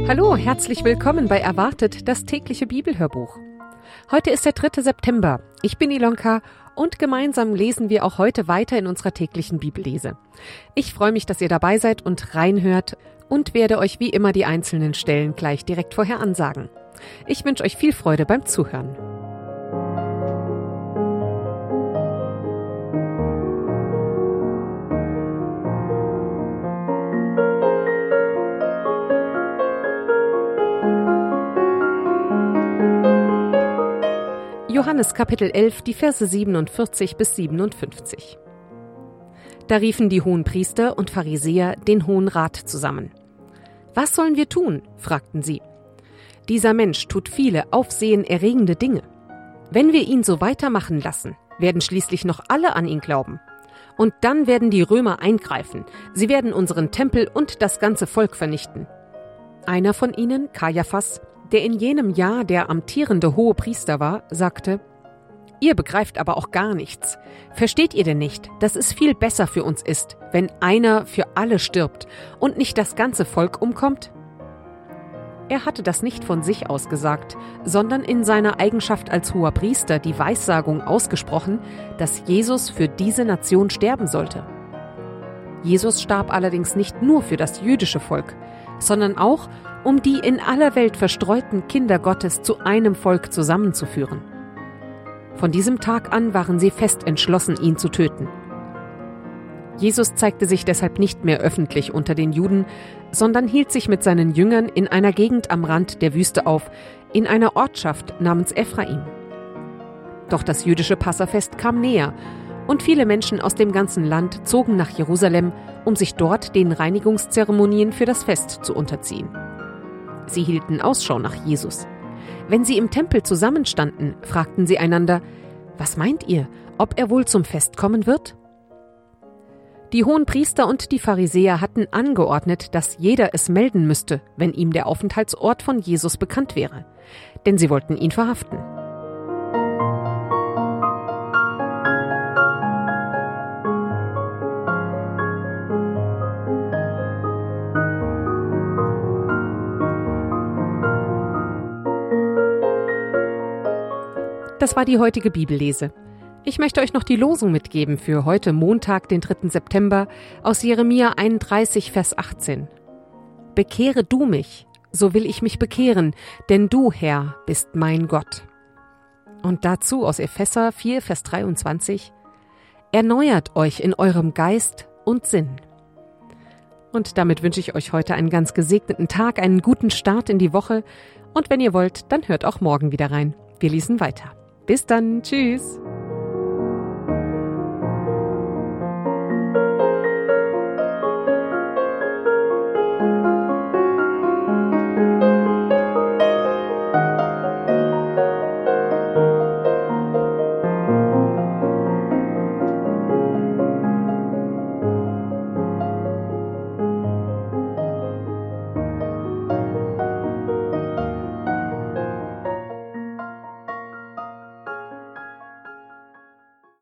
Hallo, herzlich willkommen bei Erwartet, das tägliche Bibelhörbuch. Heute ist der 3. September. Ich bin Ilonka und gemeinsam lesen wir auch heute weiter in unserer täglichen Bibellese. Ich freue mich, dass ihr dabei seid und reinhört und werde euch wie immer die einzelnen Stellen gleich direkt vorher ansagen. Ich wünsche euch viel Freude beim Zuhören. Johannes Kapitel 11, die Verse 47 bis 57. Da riefen die Hohenpriester und Pharisäer den Hohen Rat zusammen. »Was sollen wir tun?« fragten sie. »Dieser Mensch tut viele aufsehenerregende Dinge. Wenn wir ihn so weitermachen lassen, werden schließlich noch alle an ihn glauben. Und dann werden die Römer eingreifen. Sie werden unseren Tempel und das ganze Volk vernichten.« Einer von ihnen, Kajaphas, der in jenem Jahr der amtierende Hohepriester war, sagte: »Ihr begreift aber auch gar nichts. Versteht ihr denn nicht, dass es viel besser für uns ist, wenn einer für alle stirbt und nicht das ganze Volk umkommt?« Er hatte das nicht von sich aus gesagt, sondern in seiner Eigenschaft als Hoherpriester die Weissagung ausgesprochen, dass Jesus für diese Nation sterben sollte. Jesus starb allerdings nicht nur für das jüdische Volk, sondern auch, um die in aller Welt verstreuten Kinder Gottes zu einem Volk zusammenzuführen. Von diesem Tag an waren sie fest entschlossen, ihn zu töten. Jesus zeigte sich deshalb nicht mehr öffentlich unter den Juden, sondern hielt sich mit seinen Jüngern in einer Gegend am Rand der Wüste auf, in einer Ortschaft namens Ephraim. Doch das jüdische Passafest kam näher und viele Menschen aus dem ganzen Land zogen nach Jerusalem, um sich dort den Reinigungszeremonien für das Fest zu unterziehen. Sie hielten Ausschau nach Jesus. Wenn sie im Tempel zusammenstanden, fragten sie einander: »Was meint ihr, ob er wohl zum Fest kommen wird?« Die Hohenpriester und die Pharisäer hatten angeordnet, dass jeder es melden müsste, wenn ihm der Aufenthaltsort von Jesus bekannt wäre, denn sie wollten ihn verhaften. Das war die heutige Bibellese. Ich möchte euch noch die Losung mitgeben für heute Montag, den 3. September, aus Jeremia 31, Vers 18. »Bekehre du mich, so will ich mich bekehren, denn du, Herr, bist mein Gott.« Und dazu aus Epheser 4, Vers 23. »Erneuert euch in eurem Geist und Sinn.« Und damit wünsche ich euch heute einen ganz gesegneten Tag, einen guten Start in die Woche. Und wenn ihr wollt, dann hört auch morgen wieder rein. Wir lesen weiter. Bis dann, tschüss.